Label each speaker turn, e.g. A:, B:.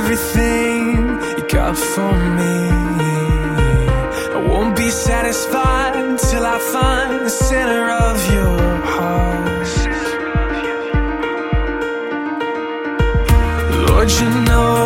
A: everything you got for me. I won't be satisfied till I find the center of your heart. Lord, you know